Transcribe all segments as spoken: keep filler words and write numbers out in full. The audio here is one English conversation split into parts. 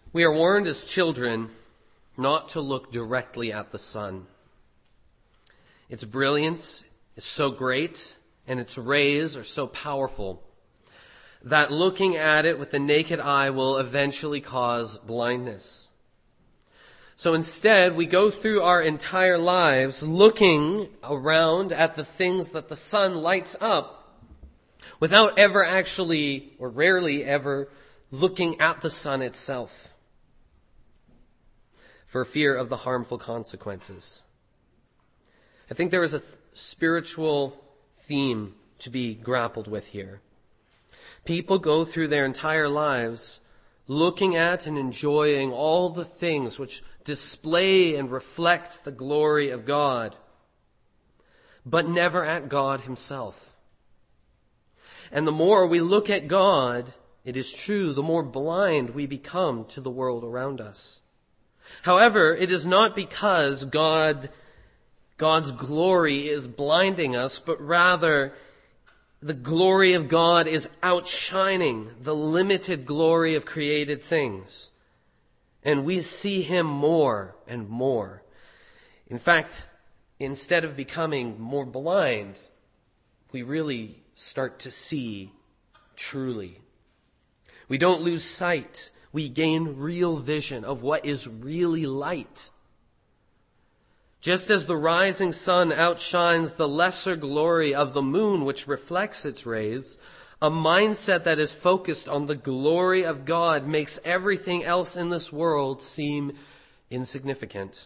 We are warned as children not to look directly at the sun. Its brilliance is so great and its rays are so powerful that looking at it with the naked eye will eventually cause blindness. So instead, we go through our entire lives looking around at the things that the sun lights up without ever actually, or rarely ever, looking at the sun itself, for fear of the harmful consequences. I think there is a th- spiritual theme to be grappled with here. People go through their entire lives looking at and enjoying all the things which display and reflect the glory of God, but never at God himself. And the more we look at God, it is true, the more blind we become to the world around us. However, it is not because God, God's glory is blinding us, but rather the glory of God is outshining the limited glory of created things. And we see him more and more. In fact, instead of becoming more blind, we really start to see truly. We don't lose sight. We gain real vision of what is really light. Just as the rising sun outshines the lesser glory of the moon which reflects its rays, a mindset that is focused on the glory of God makes everything else in this world seem insignificant.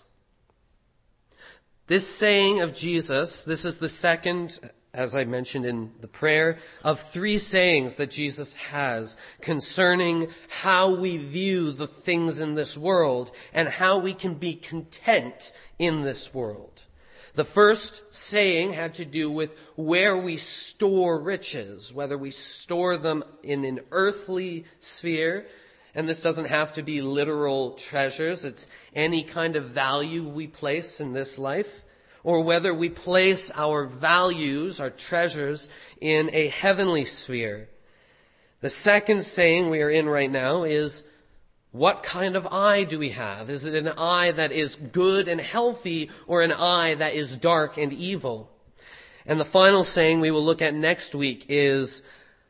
This saying of Jesus, this is the second, as I mentioned in the prayer, of three sayings that Jesus has concerning how we view the things in this world and how we can be content in this world. The first saying had to do with where we store riches, whether we store them in an earthly sphere, and this doesn't have to be literal treasures, it's any kind of value we place in this life, or whether we place our values, our treasures, in a heavenly sphere. The second saying we are in right now is, what kind of eye do we have? Is it an eye that is good and healthy, or an eye that is dark and evil? And the final saying we will look at next week is,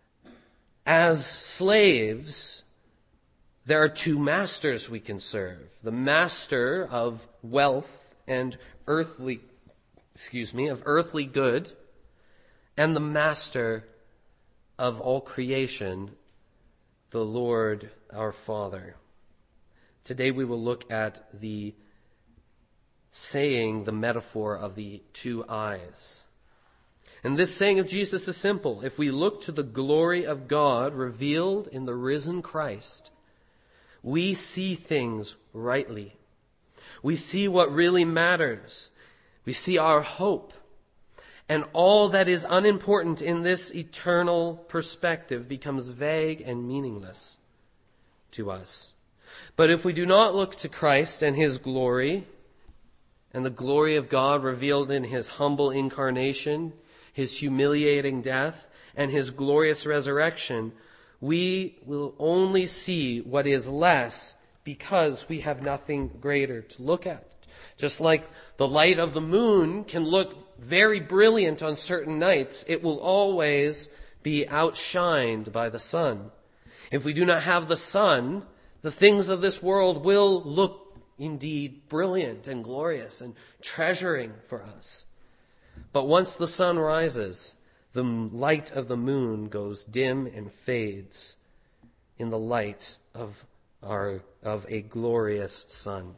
as slaves, there are two masters we can serve. The master of wealth and earthly excuse me, of earthly good, and the master of all creation, the Lord our Father. Today we will look at the saying, the metaphor of the two eyes. And this saying of Jesus is simple. If we look to the glory of God revealed in the risen Christ, we see things rightly. We see what really matters. We see our hope, and all that is unimportant in this eternal perspective becomes vague and meaningless to us. But if we do not look to Christ and his glory, and the glory of God revealed in his humble incarnation, his humiliating death, and his glorious resurrection, we will only see what is less because we have nothing greater to look at. Just like the light of the moon can look very brilliant on certain nights, it will always be outshined by the sun. If we do not have the sun, the things of this world will look indeed brilliant and glorious and treasuring for us. But once the sun rises, the light of the moon goes dim and fades in the light of our of a glorious sun.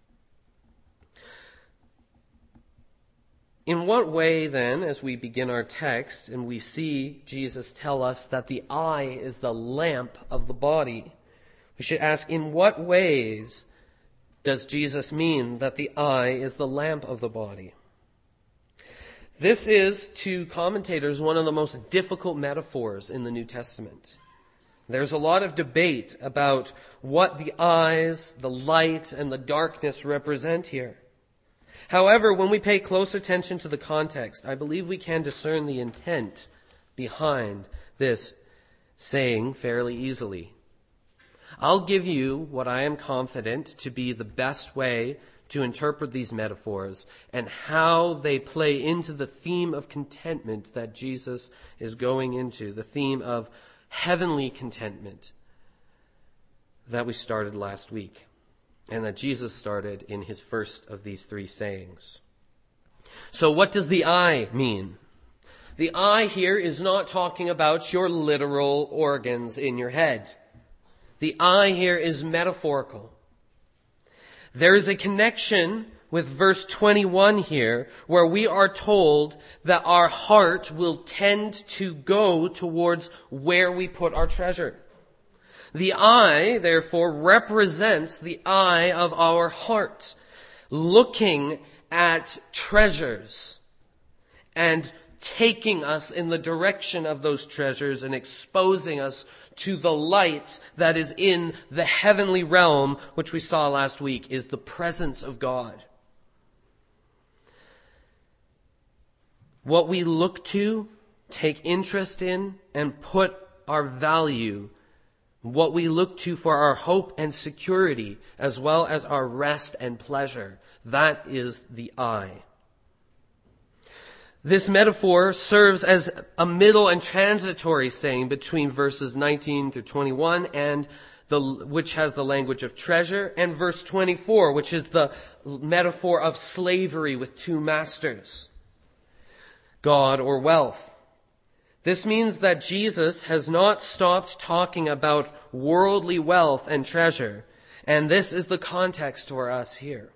In what way, then, as we begin our text and we see Jesus tell us that the eye is the lamp of the body, we should ask, in what ways does Jesus mean that the eye is the lamp of the body? This is, to commentators, one of the most difficult metaphors in the New Testament. There's a lot of debate about what the eyes, the light, and the darkness represent here. However, when we pay close attention to the context, I believe we can discern the intent behind this saying fairly easily. I'll give you what I am confident to be the best way to interpret these metaphors and how they play into the theme of contentment that Jesus is going into, the theme of heavenly contentment that we started last week and that Jesus started in his first of these three sayings. So what does the I mean? The I here is not talking about your literal organs in your head. The I here is metaphorical. There is a connection with verse twenty-one here, where we are told that our heart will tend to go towards where we put our treasure. The I, therefore, represents the I of our heart, looking at treasures and taking us in the direction of those treasures and exposing us to the light that is in the heavenly realm, which we saw last week is the presence of God. What we look to, take interest in, and put our value, what we look to for our hope and security, as well as our rest and pleasure, that is the I. This metaphor serves as a middle and transitory saying between verses nineteen through twenty-one, and the, which has the language of treasure, and verse twenty-four, which is the metaphor of slavery with two masters, God or wealth. This means that Jesus has not stopped talking about worldly wealth and treasure, and this is the context for us here.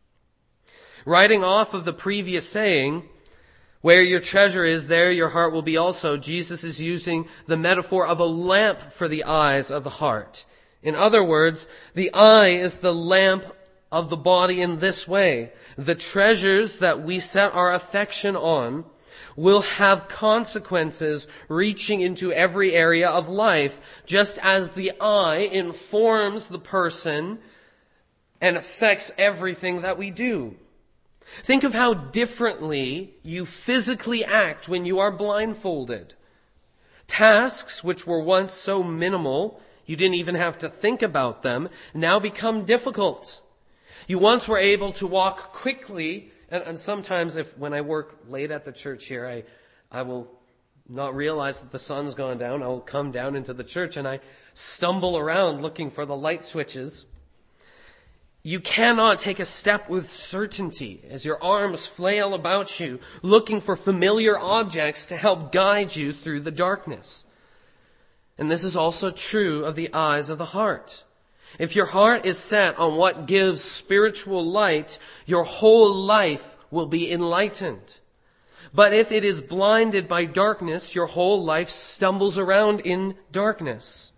Writing off of the previous saying, where your treasure is, there your heart will be also, Jesus is using the metaphor of a lamp for the eyes of the heart. In other words, the eye is the lamp of the body in this way. The treasures that we set our affection on will have consequences reaching into every area of life, just as the eye informs the person and affects everything that we do. Think of how differently you physically act when you are blindfolded. Tasks which were once so minimal, you didn't even have to think about them, now become difficult. You once were able to walk quickly, and, and sometimes if when I work late at the church here, I, I will not realize that the sun's gone down. I will come down into the church and I stumble around looking for the light switches. You cannot take a step with certainty as your arms flail about you, looking for familiar objects to help guide you through the darkness. And this is also true of the eyes of the heart. If your heart is set on what gives spiritual light, your whole life will be enlightened. But if it is blinded by darkness, your whole life stumbles around in darkness.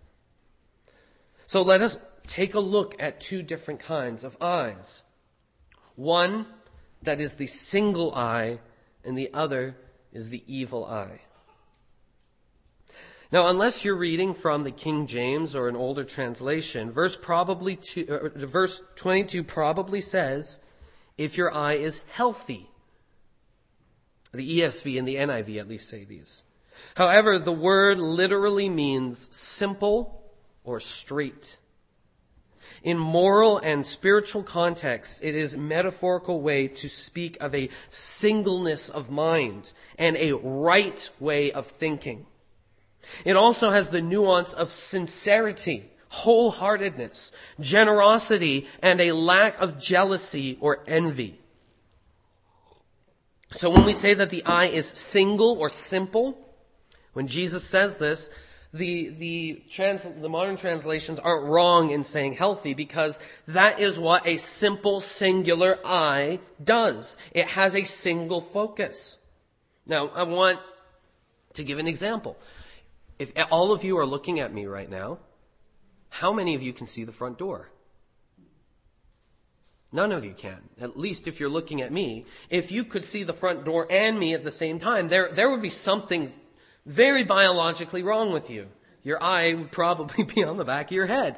So let us take a look at two different kinds of eyes. One that is the single eye, and the other is the evil eye. Now, unless you're reading from the King James or an older translation, verse probably two, uh, verse twenty-two probably says, if your eye is healthy. The E S V and the N I V at least say these. However, the word literally means simple or straight. In moral and spiritual contexts, it is a metaphorical way to speak of a singleness of mind and a right way of thinking. It also has the nuance of sincerity, wholeheartedness, generosity, and a lack of jealousy or envy. So when we say that the eye is single or simple, when Jesus says this, The, the, trans, the modern translations aren't wrong in saying healthy, because that is what a simple singular eye does. It has a single focus. Now, I want to give an example. If all of you are looking at me right now, how many of you can see the front door? None of you can. At least if you're looking at me. If you could see the front door and me at the same time, there, there would be something very biologically wrong with you. Your eye would probably be on the back of your head.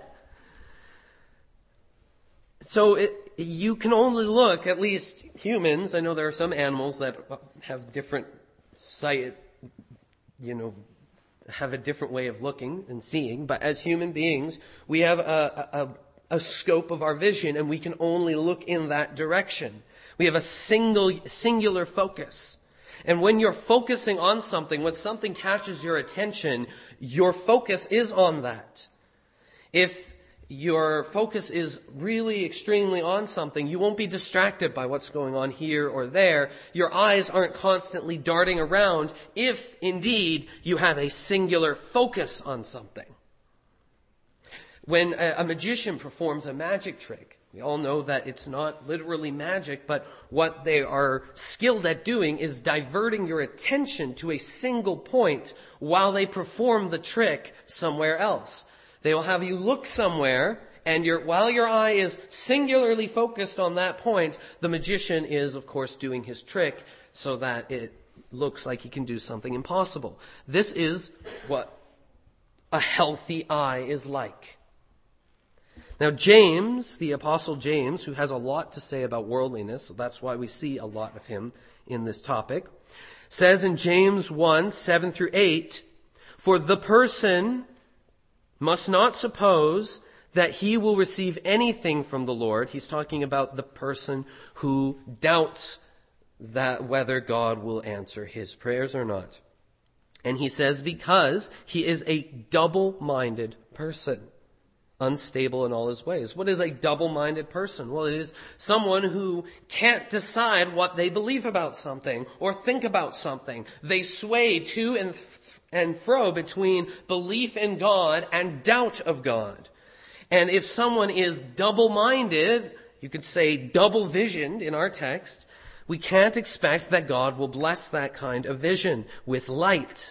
So it, you can only look, at least humans, I know there are some animals that have different sight, you know, have a different way of looking and seeing, but as human beings, we have a, a, a scope of our vision, and we can only look in that direction. We have a single, singular focus. And when you're focusing on something, when something catches your attention, your focus is on that. If your focus is really extremely on something, you won't be distracted by what's going on here or there. Your eyes aren't constantly darting around if, indeed, you have a singular focus on something. When a, a magician performs a magic trick, we all know that it's not literally magic, but what they are skilled at doing is diverting your attention to a single point while they perform the trick somewhere else. They will have you look somewhere, and your, while your eye is singularly focused on that point, the magician is, of course, doing his trick so that it looks like he can do something impossible. This is what a healthy eye is like. Now, James, the Apostle James, who has a lot to say about worldliness, so that's why we see a lot of him in this topic, says in James one, seven through eight, "For the person must not suppose that he will receive anything from the Lord." He's talking about the person who doubts that whether God will answer his prayers or not. And he says, because he is a double-minded person, unstable in all his ways. What is a double-minded person? Well, it is someone who can't decide what they believe about something or think about something. They sway to and and fro between belief in God and doubt of God. And if someone is double-minded, you could say double-visioned in our text, we can't expect that God will bless that kind of vision with light.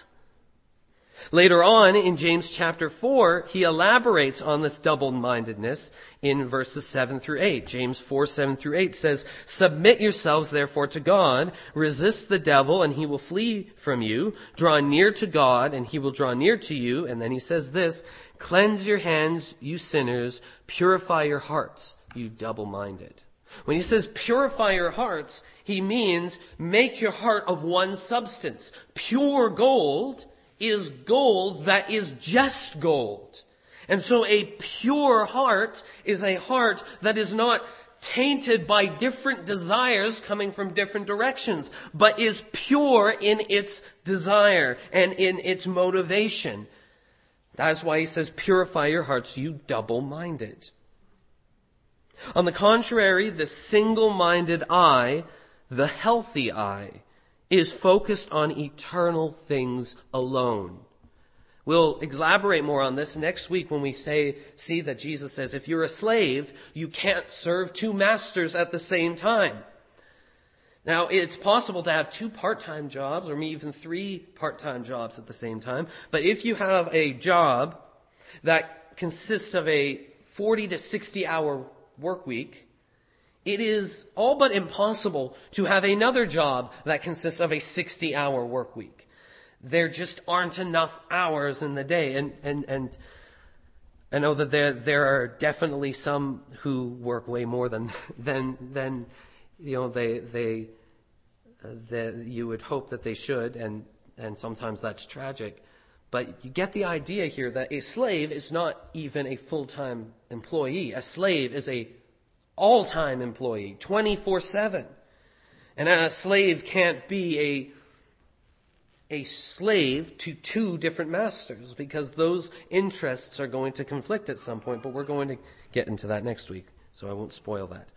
Later on in James chapter four, he elaborates on this double-mindedness in verses seven through eight. James four, seven through eight says, "Submit yourselves therefore to God, resist the devil and he will flee from you. Draw near to God and he will draw near to you." And then he says this, "Cleanse your hands, you sinners, purify your hearts, you double-minded." When he says purify your hearts, he means make your heart of one substance. Pure gold is gold that is just gold. And so a pure heart is a heart that is not tainted by different desires coming from different directions, but is pure in its desire and in its motivation. That's why he says, purify your hearts, you double-minded. On the contrary, the single-minded eye, the healthy eye, is focused on eternal things alone. We'll elaborate more on this next week when we say, see that Jesus says, if you're a slave, you can't serve two masters at the same time. Now, it's possible to have two part-time jobs or even three part-time jobs at the same time. But if you have a job that consists of a forty to sixty hour work week, it is all but impossible to have another job that consists of a sixty hour work week. There just aren't enough hours in the day. And, and, and I know that there, there are definitely some who work way more than, than, than, you know, they, they, uh, that you would hope that they should. And, and sometimes that's tragic. But you get the idea here that a slave is not even a full-time employee. A slave is a all-time employee, twenty-four seven. And a slave can't be a, a slave to two different masters because those interests are going to conflict at some point. But we're going to get into that next week, so I won't spoil that.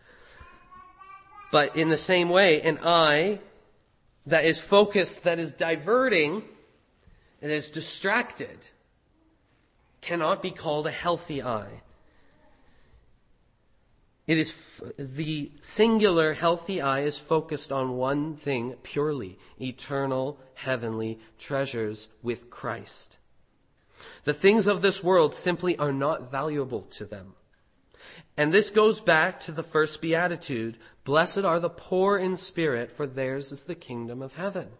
But in the same way, an eye that is focused, that is diverting, and is distracted, cannot be called a healthy eye. It is f- the singular healthy eye is focused on one thing purely, eternal heavenly treasures with Christ. The things of this world simply are not valuable to them. And this goes back to the first beatitude, blessed are the poor in spirit, for theirs is the kingdom of heaven.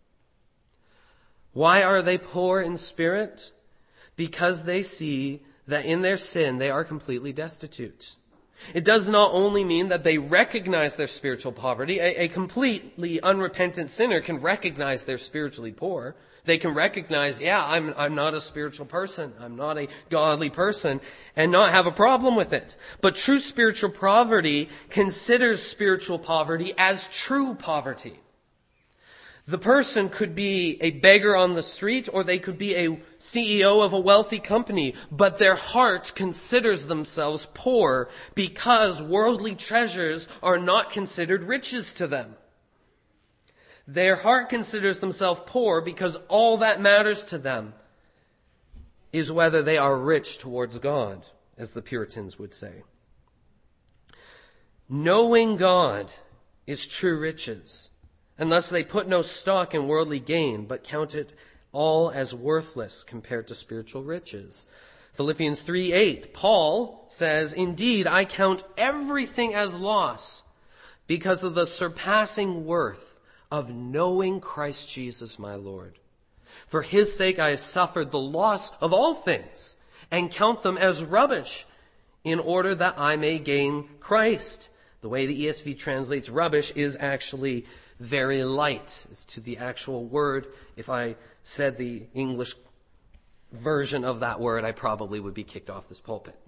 Why are they poor in spirit? Because they see that in their sin they are completely destitute. It does not only mean that they recognize their spiritual poverty. A, a completely unrepentant sinner can recognize they're spiritually poor. They can recognize, yeah, I'm, I'm not a spiritual person. I'm not a godly person, and not have a problem with it. But true spiritual poverty considers spiritual poverty as true poverty. The person could be a beggar on the street, or they could be a C E O of a wealthy company, but their heart considers themselves poor because worldly treasures are not considered riches to them. Their heart considers themselves poor because all that matters to them is whether they are rich towards God, as the Puritans would say. Knowing God is true riches. And thus they put no stock in worldly gain, but count it all as worthless compared to spiritual riches. Philippians three eight, Paul says, "Indeed, I count everything as loss because of the surpassing worth of knowing Christ Jesus my Lord. For his sake I have suffered the loss of all things, and count them as rubbish, in order that I may gain Christ." The way the E S V translates rubbish is actually very light as to the actual word. If I said the English version of that word, I probably would be kicked off this pulpit.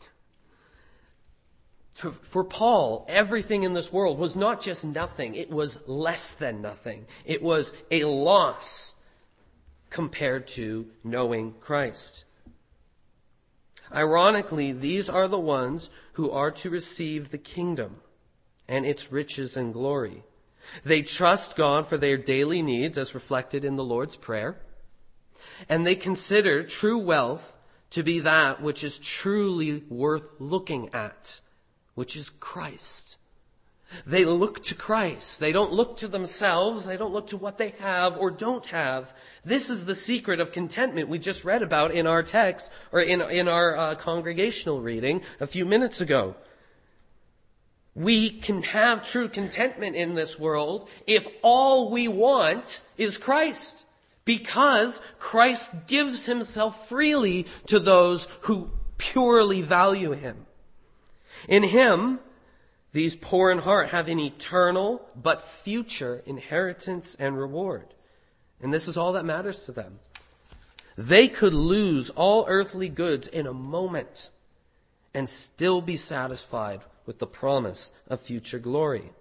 For Paul, everything in this world was not just nothing. It was less than nothing. It was a loss compared to knowing Christ. Ironically, these are the ones who are to receive the kingdom and its riches and glory. They trust God for their daily needs as reflected in the Lord's Prayer. And they consider true wealth to be that which is truly worth looking at, which is Christ. They look to Christ. They don't look to themselves. They don't look to what they have or don't have. This is the secret of contentment we just read about in our text, or in, in our uh, congregational reading a few minutes ago. We can have true contentment in this world if all we want is Christ, because Christ gives himself freely to those who purely value him. In him, these poor in heart have an eternal but future inheritance and reward. And this is all that matters to them. They could lose all earthly goods in a moment and still be satisfied with the promise of future glory.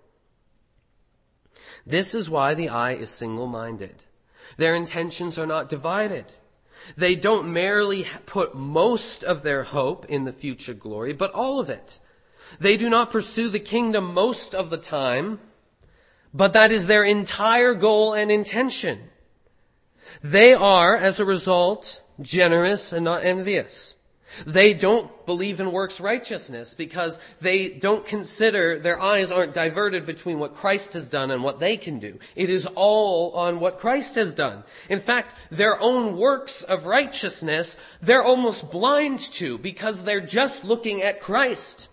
This is why the eye is single-minded. Their intentions are not divided. They don't merely put most of their hope in the future glory, but all of it. They do not pursue the kingdom most of the time, but that is their entire goal and intention. They are, as a result, generous and not envious. They don't believe in works righteousness because they don't consider, their eyes aren't diverted between what Christ has done and what they can do. It is all on what Christ has done. In fact, their own works of righteousness, they're almost blind to because they're just looking at Christ.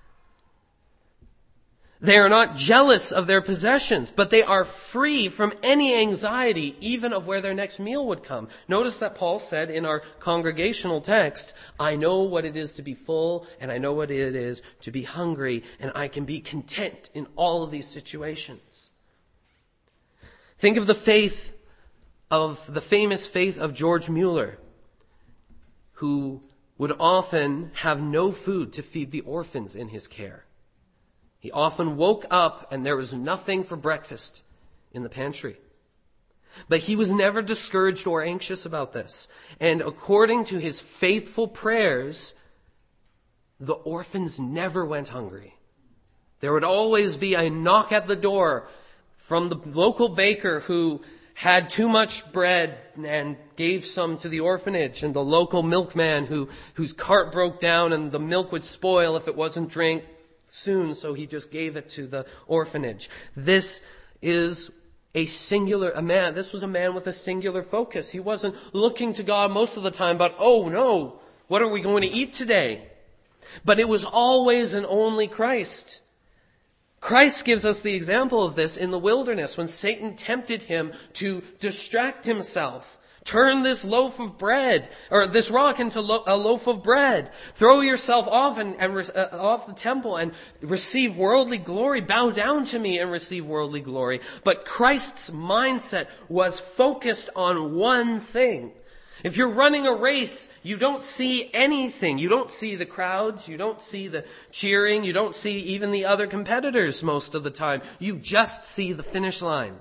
They are not jealous of their possessions, but they are free from any anxiety, even of where their next meal would come. Notice that Paul said in our congregational text, "I know what it is to be full, and I know what it is to be hungry, and I can be content in all of these situations." Think of the faith of, the famous faith of George Mueller, who would often have no food to feed the orphans in his care. He often woke up and there was nothing for breakfast in the pantry. But he was never discouraged or anxious about this. And according to his faithful prayers, the orphans never went hungry. There would always be a knock at the door from the local baker who had too much bread and gave some to the orphanage, and the local milkman who whose cart broke down and the milk would spoil if it wasn't drank soon, so he just gave it to the orphanage. This is a singular, a man, this was a man with a singular focus. He wasn't looking to God most of the time, but oh no, what are we going to eat today? But it was always and only Christ. Christ gives us the example of this in the wilderness when Satan tempted him to distract himself, Turn this loaf of bread, or this rock into lo- a loaf of bread. Throw yourself off and, and re- uh, off the temple and receive worldly glory. Bow down to me and receive worldly glory. But Christ's mindset was focused on one thing. If you're running a race, you don't see anything. You don't see the crowds. You don't see the cheering. You don't see even the other competitors most of the time. You just see the finish line.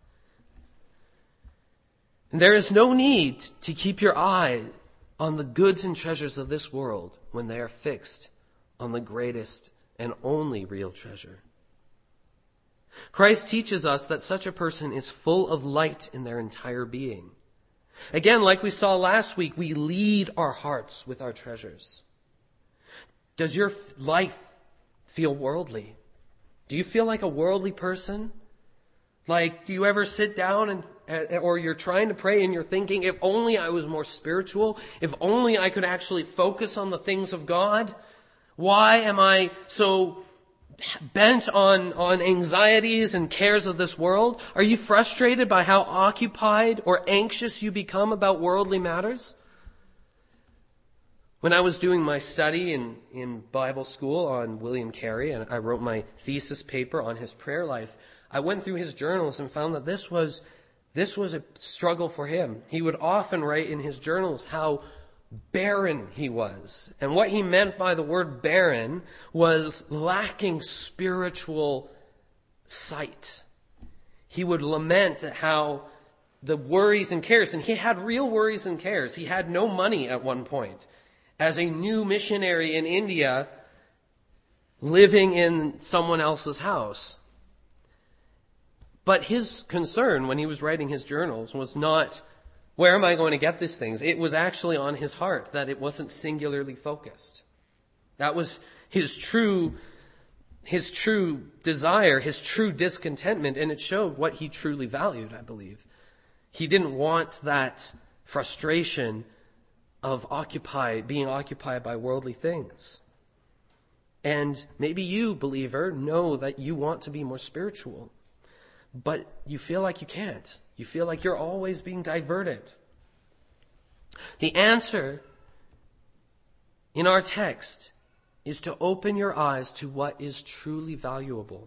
And there is no need to keep your eye on the goods and treasures of this world when they are fixed on the greatest and only real treasure. Christ teaches us that such a person is full of light in their entire being. Again, like we saw last week, we lead our hearts with our treasures. Does your life feel worldly? Do you feel like a worldly person? Like, do you ever sit down and or you're trying to pray and you're thinking, if only I was more spiritual, if only I could actually focus on the things of God? Why am I so bent on, on anxieties and cares of this world? Are you frustrated by how occupied or anxious you become about worldly matters? When I was doing my study in, in Bible school on William Carey, and I wrote my thesis paper on his prayer life, I went through his journals and found that this was This was a struggle for him. He would often write in his journals how barren he was. And what he meant by the word barren was lacking spiritual sight. He would lament at how the worries and cares, and he had real worries and cares. He had no money at one point. As a new missionary in India, living in someone else's house. But his concern when he was writing his journals was not, where am I going to get these things? It was actually on his heart that it wasn't singularly focused. That was his true, his true desire, his true discontentment, and it showed what he truly valued, I believe. He didn't want that frustration of occupied, being occupied by worldly things. And maybe you, believer, know that you want to be more spiritual. But you feel like you can't. You feel like you're always being diverted. The answer in our text is to open your eyes to what is truly valuable.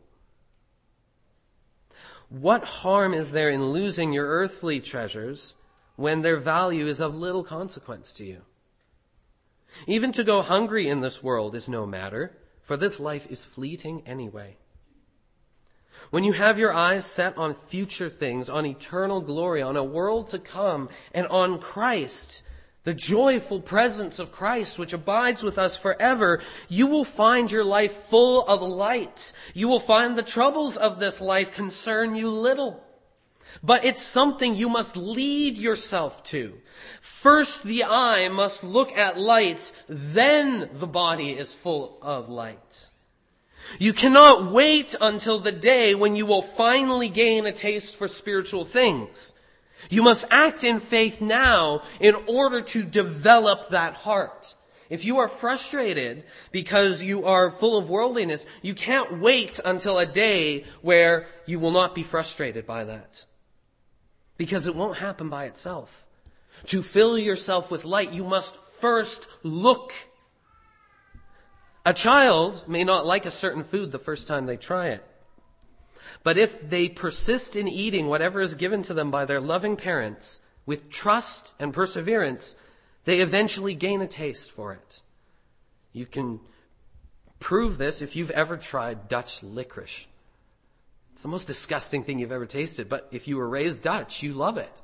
What harm is there in losing your earthly treasures when their value is of little consequence to you? Even to go hungry in this world is no matter, for this life is fleeting anyway. When you have your eyes set on future things, on eternal glory, on a world to come, and on Christ, the joyful presence of Christ which abides with us forever, you will find your life full of light. You will find the troubles of this life concern you little. But it's something you must lead yourself to. First, the eye must look at light, then the body is full of light. You cannot wait until the day when you will finally gain a taste for spiritual things. You must act in faith now in order to develop that heart. If you are frustrated because you are full of worldliness, you can't wait until a day where you will not be frustrated by that. Because it won't happen by itself. To fill yourself with light, you must first look. A child may not like a certain food the first time they try it. But if they persist in eating whatever is given to them by their loving parents with trust and perseverance, they eventually gain a taste for it. You can prove this if you've ever tried Dutch licorice. It's the most disgusting thing you've ever tasted, but if you were raised Dutch, you love it.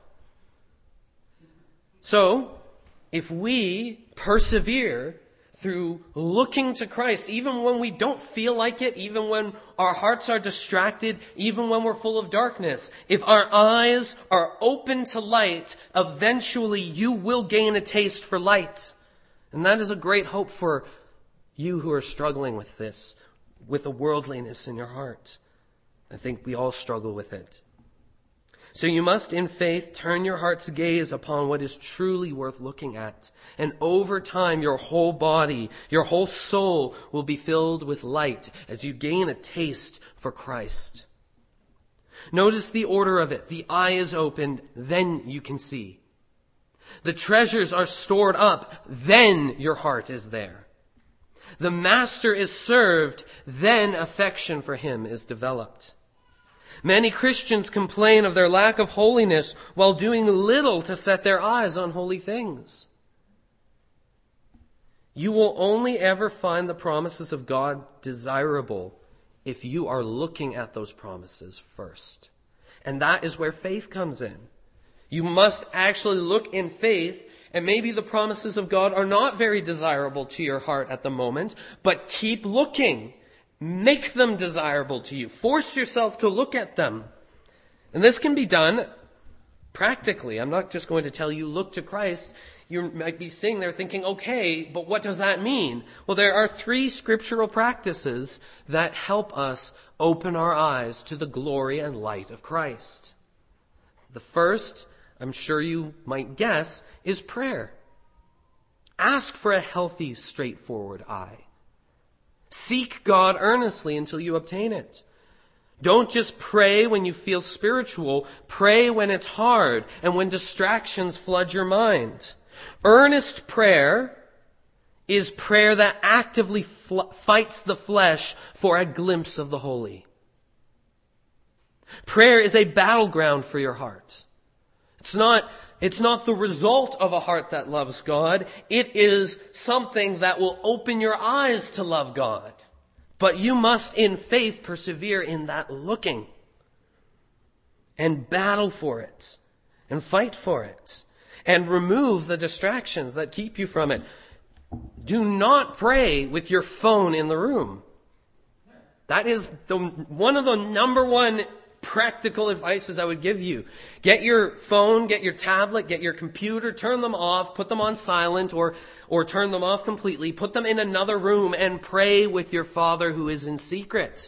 So, if we persevere through looking to Christ, even when we don't feel like it, even when our hearts are distracted, even when we're full of darkness, if our eyes are open to light, eventually you will gain a taste for light. And that is a great hope for you who are struggling with this, with the worldliness in your heart. I think we all struggle with it. So you must, in faith, turn your heart's gaze upon what is truly worth looking at. And over time, your whole body, your whole soul will be filled with light as you gain a taste for Christ. Notice the order of it. The eye is opened, then you can see. The treasures are stored up, then your heart is there. The master is served, then affection for him is developed. Many Christians complain of their lack of holiness while doing little to set their eyes on holy things. You will only ever find the promises of God desirable if you are looking at those promises first. And that is where faith comes in. You must actually look in faith, and maybe the promises of God are not very desirable to your heart at the moment, but keep looking. Make them desirable to you. Force yourself to look at them. And this can be done practically. I'm not just going to tell you, look to Christ. You might be sitting there thinking, okay, but what does that mean? Well, there are three scriptural practices that help us open our eyes to the glory and light of Christ. The first, I'm sure you might guess, is prayer. Ask for a healthy, straightforward eye. Seek God earnestly until you obtain it. Don't just pray when you feel spiritual. Pray when it's hard and when distractions flood your mind. Earnest prayer is prayer that actively fl- fights the flesh for a glimpse of the holy. Prayer is a battleground for your heart. It's not, it's not the result of a heart that loves God. It is something that will open your eyes to love God. But you must, in faith, persevere in that looking and battle for it and fight for it and remove the distractions that keep you from it. Do not pray with your phone in the room. That is the, one of the number one practical advices I would give you. Get your phone, get your tablet, get your computer, turn them off, put them on silent or, or turn them off completely. Put them in another room and pray with your Father who is in secret.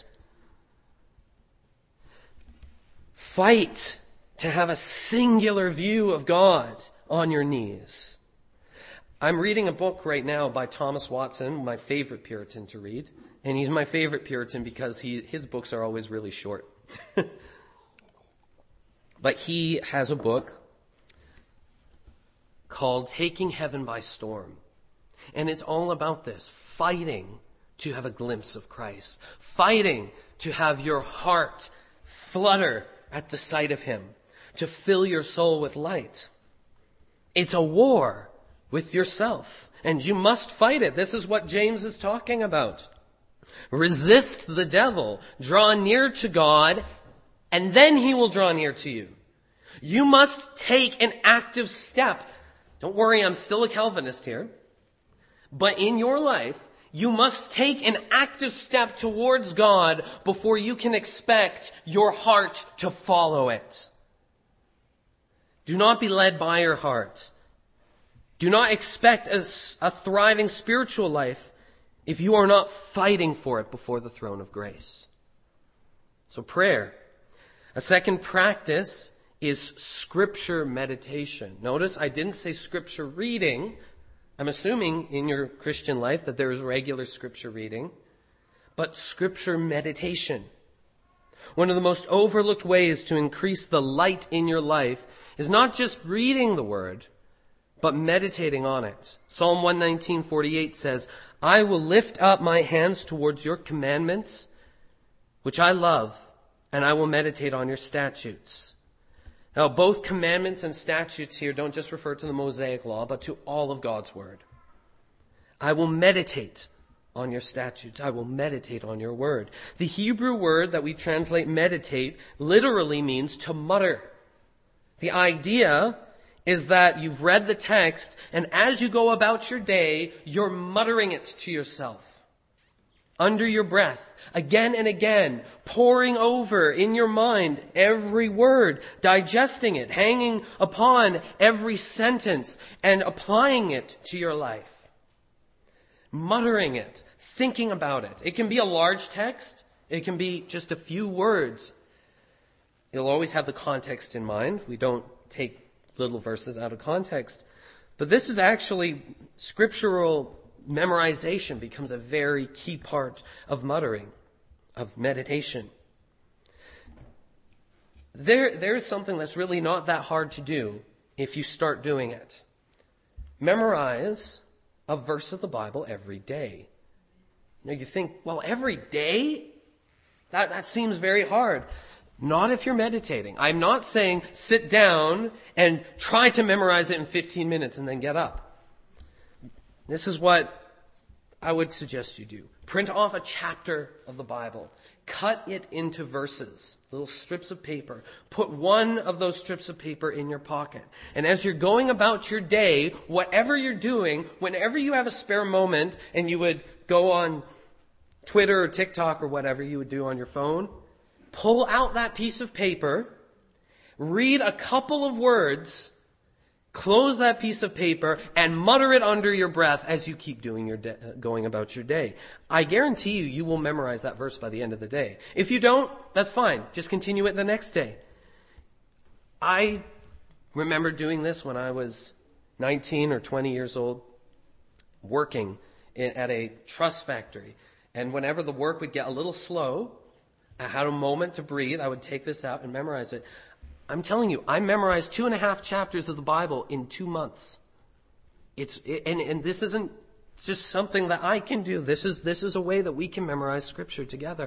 Fight to have a singular view of God on your knees. I'm reading a book right now by Thomas Watson, my favorite Puritan to read. And he's my favorite Puritan because he, his books are always really short. But he has a book called Taking Heaven by Storm. And it's all about this, fighting to have a glimpse of Christ. Fighting to have your heart flutter at the sight of him. To fill your soul with light. It's a war with yourself. And you must fight it. This is what James is talking about. Resist the devil. Draw near to God, and then he will draw near to you. You must take an active step. Don't worry, I'm still a Calvinist here. But in your life, you must take an active step towards God before you can expect your heart to follow it. Do not be led by your heart. Do not expect a, a thriving spiritual life if you are not fighting for it before the throne of grace. So prayer. A second practice is scripture meditation. Notice I didn't say scripture reading. I'm assuming in your Christian life that there is regular scripture reading, but scripture meditation. One of the most overlooked ways to increase the light in your life is not just reading the word, but meditating on it. Psalm one nineteen forty-eight says, I will lift up my hands towards your commandments, which I love, and I will meditate on your statutes. Now, both commandments and statutes here don't just refer to the Mosaic law, but to all of God's word. I will meditate on your statutes. I will meditate on your word. The Hebrew word that we translate meditate literally means to mutter. The idea is that you've read the text, and as you go about your day, you're muttering it to yourself. Under your breath, again and again, poring over in your mind every word, digesting it, hanging upon every sentence, and applying it to your life. Muttering it, thinking about it. It can be a large text. It can be just a few words. You'll always have the context in mind. We don't take little verses out of context. But this is actually scriptural memorization becomes a very key part of muttering, of meditation. There, there's something that's really not that hard to do if you start doing it. Memorize a verse of the Bible every day. Now you think, well, every day? That, that seems very hard. Not if you're meditating. I'm not saying sit down and try to memorize it in fifteen minutes and then get up. This is what I would suggest you do. Print off a chapter of the Bible. Cut it into verses, little strips of paper. Put one of those strips of paper in your pocket. And as you're going about your day, whatever you're doing, whenever you have a spare moment and you would go on Twitter or TikTok or whatever you would do on your phone, pull out that piece of paper, read a couple of words, close that piece of paper, and mutter it under your breath as you keep doing your de- going about your day. I guarantee you, you will memorize that verse by the end of the day. If you don't, that's fine. Just continue it the next day. I remember doing this when I was nineteen or twenty years old, working in, at a truss factory. And whenever the work would get a little slow, I had a moment to breathe. I would take this out and memorize it. I'm telling you, I memorized two and a half chapters of the Bible in two months. It's it, and and this isn't just something that I can do. This is this is a way that we can memorize Scripture together.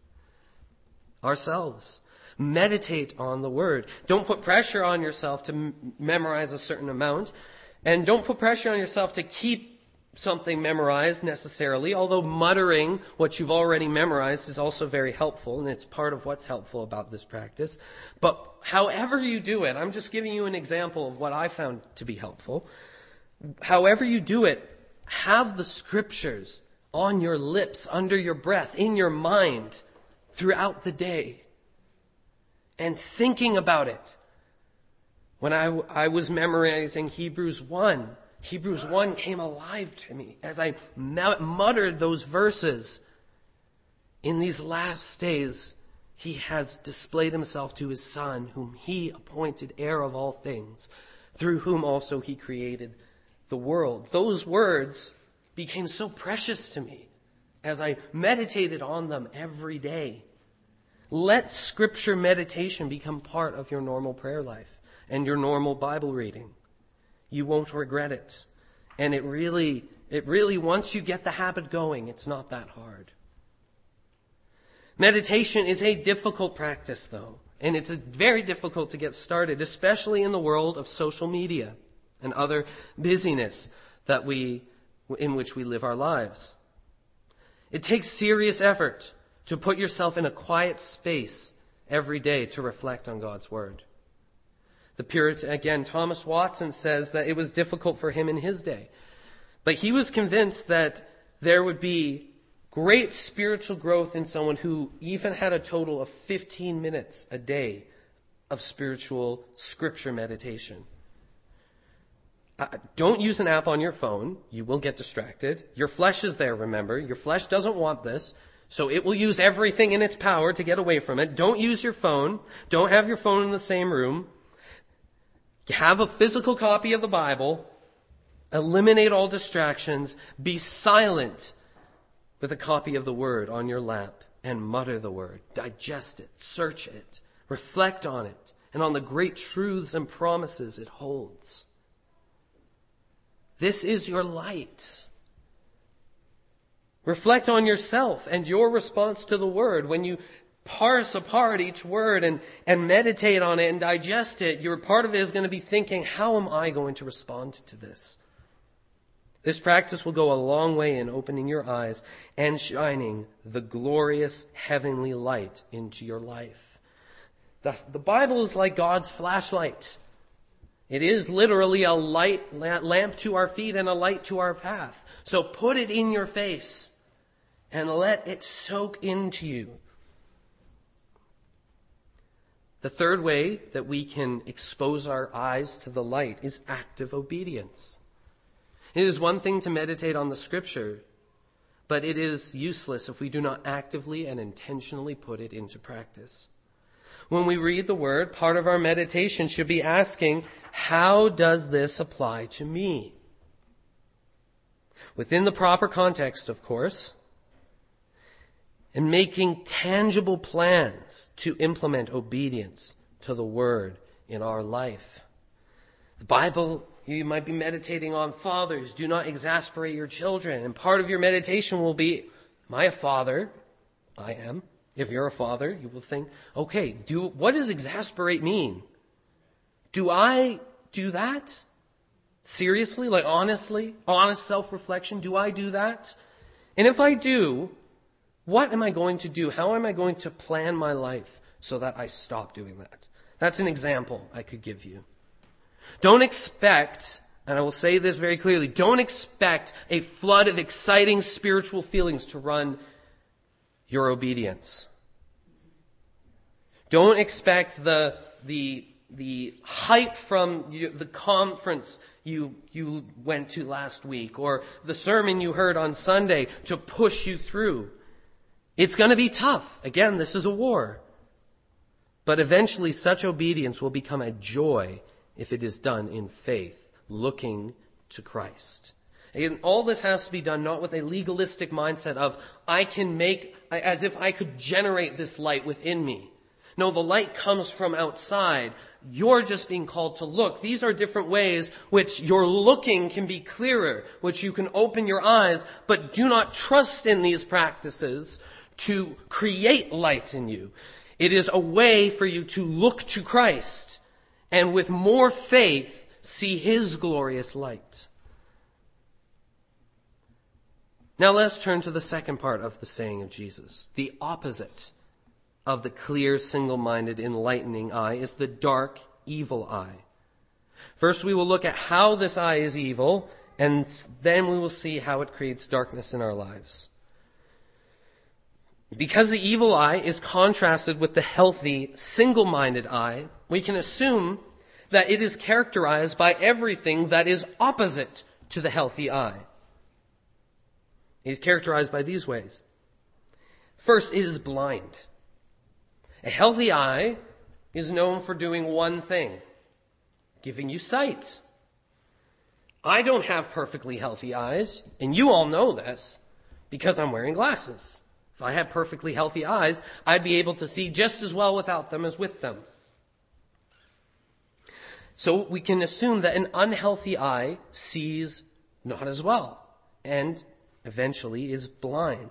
Ourselves. Meditate on the Word. Don't put pressure on yourself to m- memorize a certain amount, and don't put pressure on yourself to keep something memorized necessarily, although muttering what you've already memorized is also very helpful, and it's part of what's helpful about this practice. But however you do it, I'm just giving you an example of what I found to be helpful. However you do it, have the Scriptures on your lips, under your breath, in your mind throughout the day, and thinking about it. When I, I was memorizing Hebrews one, Hebrews one came alive to me as I muttered those verses. In these last days, he has displayed himself to his Son, whom he appointed heir of all things, through whom also he created the world. Those words became so precious to me as I meditated on them every day. Let Scripture meditation become part of your normal prayer life and your normal Bible reading. You won't regret it. And it really, it really, once you get the habit going, it's not that hard. Meditation is a difficult practice, though. And it's very difficult to get started, especially in the world of social media and other busyness that we, in which we live our lives. It takes serious effort to put yourself in a quiet space every day to reflect on God's Word. The Puritan, again, Thomas Watson says that it was difficult for him in his day. But he was convinced that there would be great spiritual growth in someone who even had a total of fifteen minutes a day of spiritual Scripture meditation. Uh, don't use an app on your phone. You will get distracted. Your flesh is there, remember. Your flesh doesn't want this. So it will use everything in its power to get away from it. Don't use your phone. Don't have your phone in the same room. Have a physical copy of the Bible. Eliminate all distractions. Be silent with a copy of the Word on your lap and mutter the Word. Digest it. Search it. Reflect on it and on the great truths and promises it holds. This is your light. Reflect on yourself and your response to the Word. When you parse apart each word and, and meditate on it and digest it, your part of it is going to be thinking, how am I going to respond to this? This practice will go a long way in opening your eyes and shining the glorious heavenly light into your life. The, the Bible is like God's flashlight. It is literally a light lamp to our feet and a light to our path. So put it in your face and let it soak into you. The third way that we can expose our eyes to the light is active obedience. It is one thing to meditate on the Scripture, but it is useless if we do not actively and intentionally put it into practice. When we read the Word, part of our meditation should be asking, how does this apply to me? Within the proper context, of course, and making tangible plans to implement obedience to the Word in our life. The Bible you might be meditating on fathers. Do not exasperate your children. And part of your meditation will be, am I a father? I am. If you're a father, you will think, okay, do what does exasperate mean? Do I do that? Seriously? Like honestly? Honest self-reflection? Do I do that? And if I do, what am I going to do? How am I going to plan my life so that I stop doing that? That's an example I could give you. Don't expect, and I will say this very clearly, don't expect a flood of exciting spiritual feelings to run your obedience. Don't expect the, the, the hype from you, the conference you, you went to last week or the sermon you heard on Sunday to push you through. It's going to be tough. Again, this is a war. But eventually such obedience will become a joy if it is done in faith, looking to Christ. And all this has to be done not with a legalistic mindset of, I can make, as if I could generate this light within me. No, the light comes from outside. You're just being called to look. These are different ways which your looking can be clearer, which you can open your eyes, but do not trust in these practices to create light in you. It is a way for you to look to Christ and with more faith see His glorious light. Now let's turn to the second part of the saying of Jesus. The opposite of the clear, single-minded, enlightening eye is the dark, evil eye. First, we will look at how this eye is evil, and then we will see how it creates darkness in our lives. Because the evil eye is contrasted with the healthy, single-minded eye, we can assume that it is characterized by everything that is opposite to the healthy eye. It is characterized by these ways. First, it is blind. A healthy eye is known for doing one thing, giving you sight. I don't have perfectly healthy eyes, and you all know this because I'm wearing glasses. If I had perfectly healthy eyes, I'd be able to see just as well without them as with them. So we can assume that an unhealthy eye sees not as well and eventually is blind.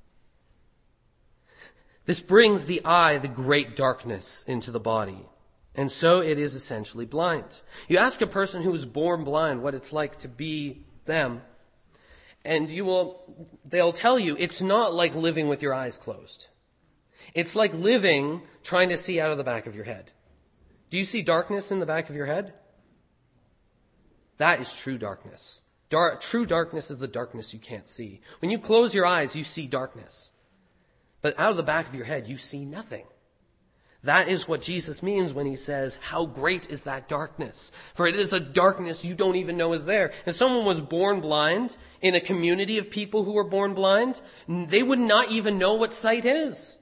This brings the eye, the great darkness, into the body. And so it is essentially blind. You ask a person who is born blind what it's like to be them, and you will, they'll tell you it's not like living with your eyes closed. It's like living trying to see out of the back of your head. Do you see darkness in the back of your head? That is true darkness. Dar- true darkness is the darkness you can't see. When you close your eyes, you see darkness. But out of the back of your head, you see nothing. That is what Jesus means when he says, how great is that darkness? For it is a darkness you don't even know is there. If someone was born blind in a community of people who were born blind, they would not even know what sight is.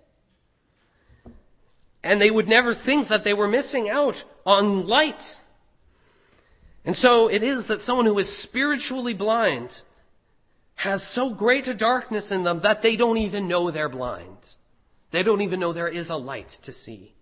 And they would never think that they were missing out on light. And so it is that someone who is spiritually blind has so great a darkness in them that they don't even know they're blind. They don't even know there is a light to see.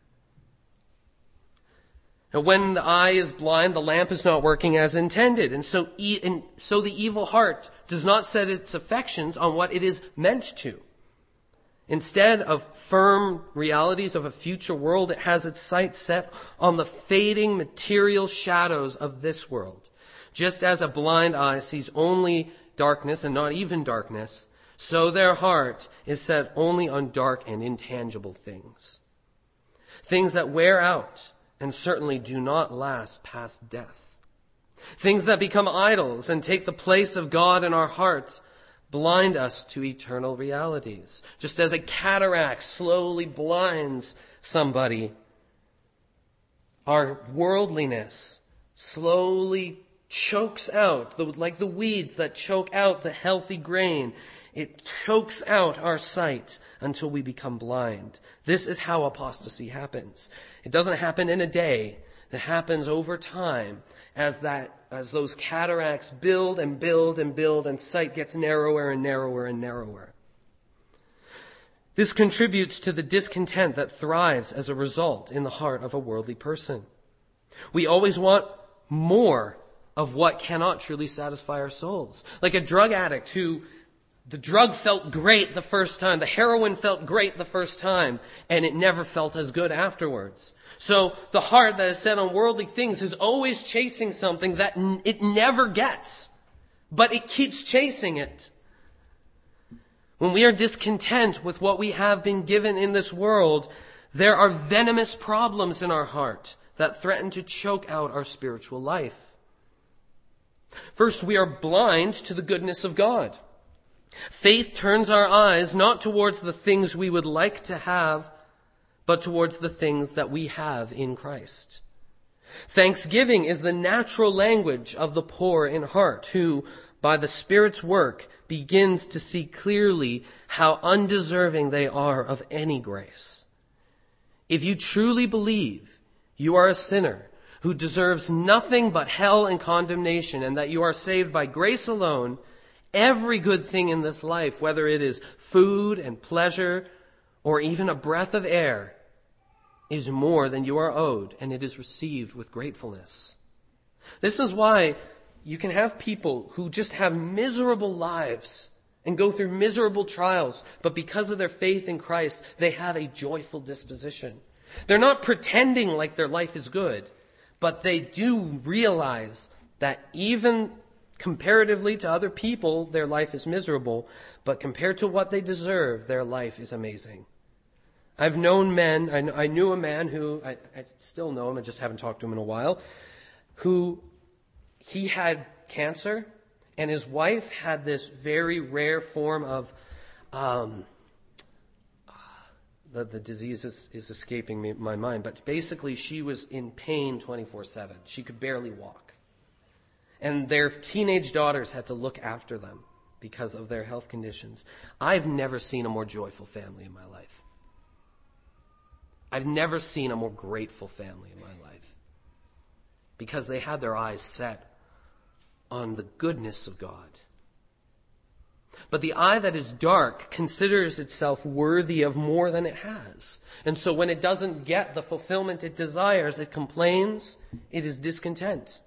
And when the eye is blind, the lamp is not working as intended. And so, e- and so the evil heart does not set its affections on what it is meant to. Instead of firm realities of a future world, it has its sight set on the fading material shadows of this world. Just as a blind eye sees only darkness and not even darkness, so their heart is set only on dark and intangible things. Things that wear out and certainly do not last past death. Things that become idols and take the place of God in our hearts blind us to eternal realities. Just as a cataract slowly blinds somebody, our worldliness slowly chokes out, like the weeds that choke out the healthy grain. It chokes out our sight until we become blind. This is how apostasy happens. It doesn't happen in a day. It happens over time as that, as those cataracts build and build and build and sight gets narrower and narrower and narrower. This contributes to the discontent that thrives as a result in the heart of a worldly person. We always want more of what cannot truly satisfy our souls. Like a drug addict who the drug felt great the first time, the heroin felt great the first time, and it never felt as good afterwards. So the heart that is set on worldly things is always chasing something that it never gets, but it keeps chasing it. When we are discontent with what we have been given in this world, there are venomous problems in our heart that threaten to choke out our spiritual life. First, we are blind to the goodness of God. Faith turns our eyes not towards the things we would like to have, but towards the things that we have in Christ. Thanksgiving is the natural language of the poor in heart, who, by the Spirit's work, begins to see clearly how undeserving they are of any grace. If you truly believe you are a sinner who deserves nothing but hell and condemnation, and that you are saved by grace alone, every good thing in this life, whether it is food and pleasure or even a breath of air, is more than you are owed, and it is received with gratefulness. This is why you can have people who just have miserable lives and go through miserable trials, but because of their faith in Christ, they have a joyful disposition. They're not pretending like their life is good, but they do realize that even comparatively to other people, their life is miserable, but compared to what they deserve, their life is amazing. I've known men, I, I knew a man who, I, I still know him, I just haven't talked to him in a while, who he had cancer, and his wife had this very rare form of, um, the, the disease is, is escaping me, my mind, but basically she was in pain twenty-four seven. She could barely walk. And their teenage daughters had to look after them because of their health conditions. I've never seen a more joyful family in my life. I've never seen a more grateful family in my life because they had their eyes set on the goodness of God. But the eye that is dark considers itself worthy of more than it has. And so when it doesn't get the fulfillment it desires, it complains, it is discontent.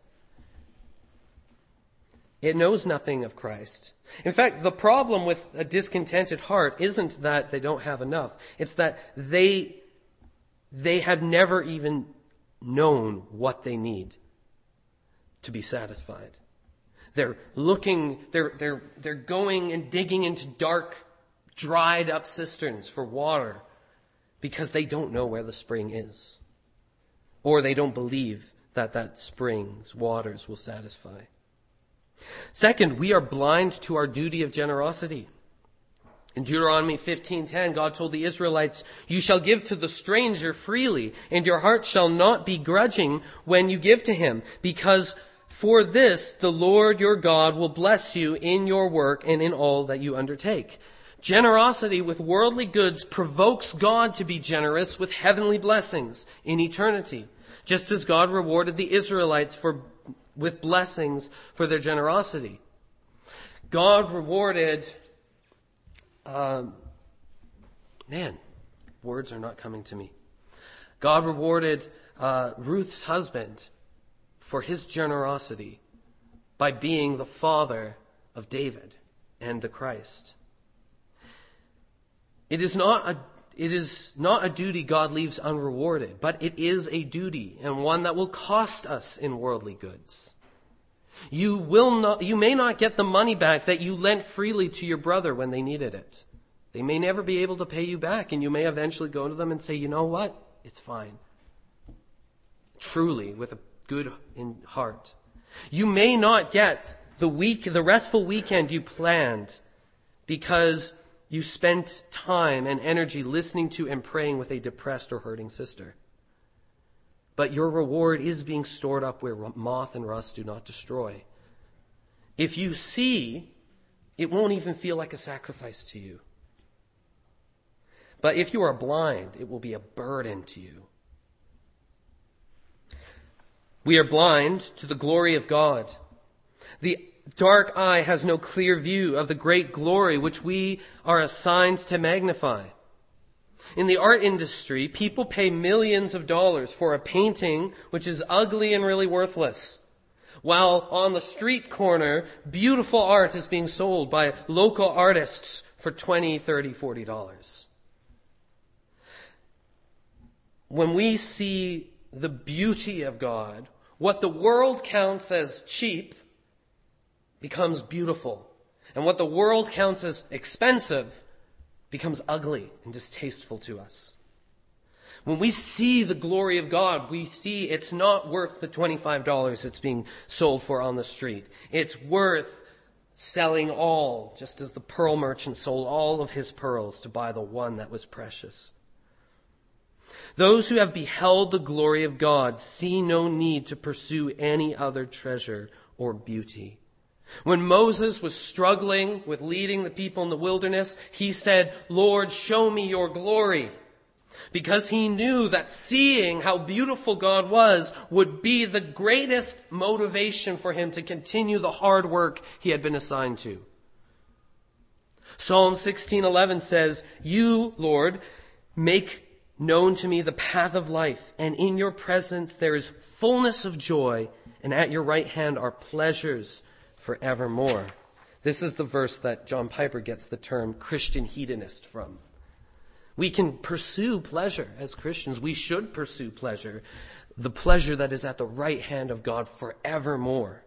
It knows nothing of Christ. In fact, the problem with a discontented heart isn't that they don't have enough. It's that they, they have never even known what they need to be satisfied. They're looking, they're, they're, they're going and digging into dark, dried up cisterns for water because they don't know where the spring is. Or they don't believe that that spring's waters will satisfy. Second, we are blind to our duty of generosity. In Deuteronomy fifteen ten, God told the Israelites, "You shall give to the stranger freely, and your heart shall not be grudging when you give to him, because for this the Lord your God will bless you in your work and in all that you undertake." Generosity with worldly goods provokes God to be generous with heavenly blessings in eternity, just as God rewarded the Israelites for with blessings for their generosity. God rewarded, um, man, words are not coming to me. God rewarded uh, Ruth's husband for his generosity by being the father of David and the Christ. It is not a It is not a duty God leaves unrewarded, but it is a duty, and one that will cost us in worldly goods. You will not, you may not get the money back that you lent freely to your brother when they needed it. They may never be able to pay you back, and you may eventually go to them and say, "You know what? It's fine." Truly, with a good in heart. You may not get the week, the restful weekend you planned because you spent time and energy listening to and praying with a depressed or hurting sister. But your reward is being stored up where moth and rust do not destroy. If you see, it won't even feel like a sacrifice to you. But if you are blind, it will be a burden to you. We are blind to the glory of God. The dark eye has no clear view of the great glory which we are assigned to magnify. In the art industry, people pay millions of dollars for a painting which is ugly and really worthless. while on the street corner, beautiful art is being sold by local artists for twenty, thirty, forty dollars. When we see the beauty of God, what the world counts as cheap becomes beautiful. And what the world counts as expensive becomes ugly and distasteful to us. When we see the glory of God, we see it's not worth the twenty-five dollars it's being sold for on the street. It's worth selling all, just as the pearl merchant sold all of his pearls to buy the one that was precious. Those who have beheld the glory of God see no need to pursue any other treasure or beauty. When Moses was struggling with leading the people in the wilderness, he said, "Lord, show me your glory." Because he knew that seeing how beautiful God was would be the greatest motivation for him to continue the hard work he had been assigned to. Psalm sixteen eleven says, "You, Lord, make known to me the path of life, and in your presence there is fullness of joy, and at your right hand are pleasures forevermore." This is the verse that John Piper gets the term Christian hedonist from. We can pursue pleasure as Christians. We should pursue pleasure, the pleasure that is at the right hand of God forevermore.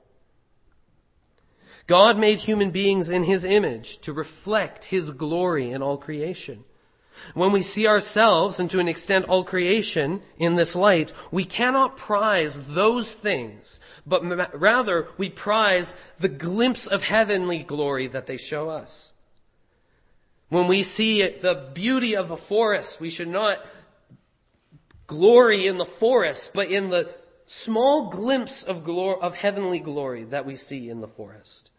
God made human beings in his image to reflect his glory in all creation. When we see ourselves, and to an extent all creation, in this light, we cannot prize those things, but rather we prize the glimpse of heavenly glory that they show us. When we see the beauty of a forest, we should not glory in the forest, but in the small glimpse of glory, of heavenly glory that we see in the forest.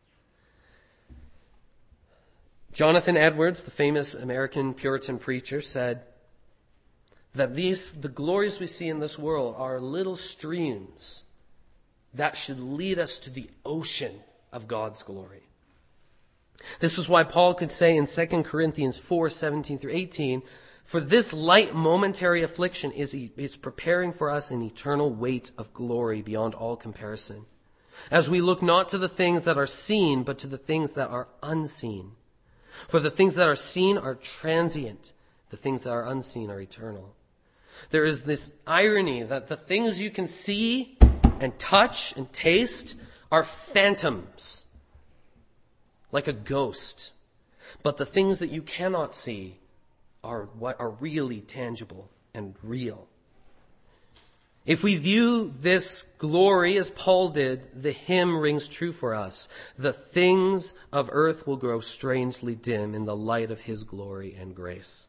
Jonathan Edwards, the famous American Puritan preacher, said that these, the glories we see in this world are little streams that should lead us to the ocean of God's glory. This is why Paul could say in Second Corinthians four, seventeen through eighteen, "For this light momentary affliction is, is preparing for us an eternal weight of glory beyond all comparison, as we look not to the things that are seen, but to the things that are unseen. For the things that are seen are transient, the things that are unseen are eternal." There is this irony that the things you can see and touch and taste are phantoms, like a ghost. But the things that you cannot see are what are really tangible and real. If we view this glory as Paul did, the hymn rings true for us. The things of earth will grow strangely dim in the light of his glory and grace.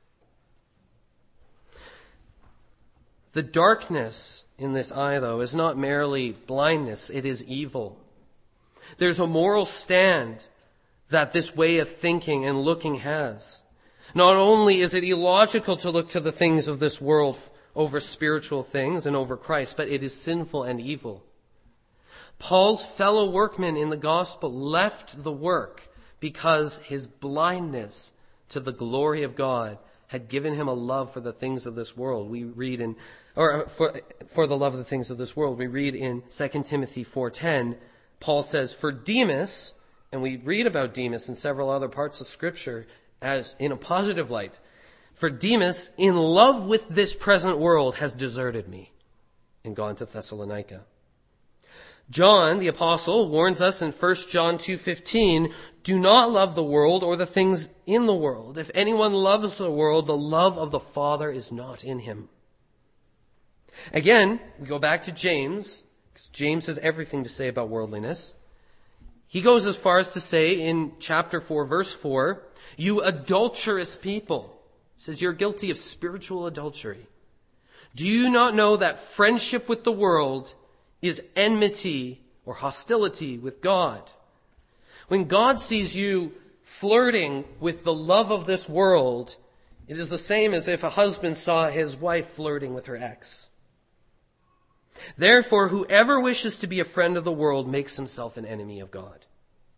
The darkness in this eye, though, is not merely blindness, it is evil. There's a moral stand that this way of thinking and looking has. Not only is it illogical to look to the things of this world over spiritual things and over Christ, but it is sinful and evil. Paul's fellow workmen in the gospel left the work because his blindness to the glory of God had given him a love for the things of this world. We read in, or for, for the love of the things of this world, we read in Second Timothy four ten, Paul says, "For Demas," and we read about Demas in several other parts of Scripture as in a positive light, "For Demas, in love with this present world, has deserted me and gone to Thessalonica." John, the apostle, warns us in First John two fifteen, "Do not love the world or the things in the world. If anyone loves the world, the love of the Father is not in him." Again, we go back to James, because James has everything to say about worldliness. He goes as far as to say in chapter four, verse four, "You adulterous people," he says, "you're guilty of spiritual adultery. Do you not know that friendship with the world is enmity or hostility with God?" When God sees you flirting with the love of this world, it is the same as if a husband saw his wife flirting with her ex. "Therefore, whoever wishes to be a friend of the world makes himself an enemy of God."